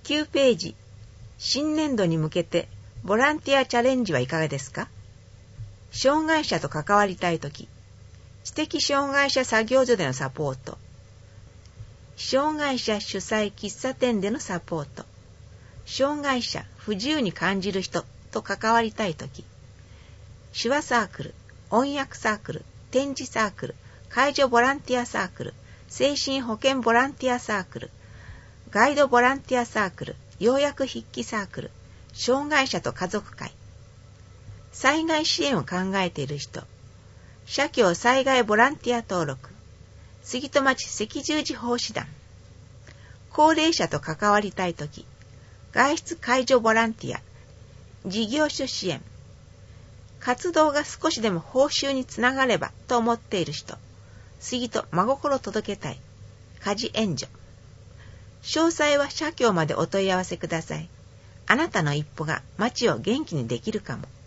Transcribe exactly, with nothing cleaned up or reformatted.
きゅうページ、新年度に向けてボランティアチャレンジはいかがですか？障害者と関わりたいとき、知的障害者作業所でのサポート、障害者主催喫茶店でのサポート、障害者、不自由に感じる人と関わりたいとき、手話サークル、音訳サークル、展示サークル、介助ボランティアサークル、精神保健ボランティアサークル、ガイドボランティアサークル、要約筆記サークル、障害者と家族会、災害支援を考えている人、社協災害ボランティア登録、杉戸町赤十字奉仕団、高齢者と関わりたいとき、外出介助ボランティア、事業所支援、活動が少しでも報酬につながればと思っている人、杉戸真心届けたい、家事援助。詳細は社協までお問い合わせください。あなたの一歩が町を元気にできるかも。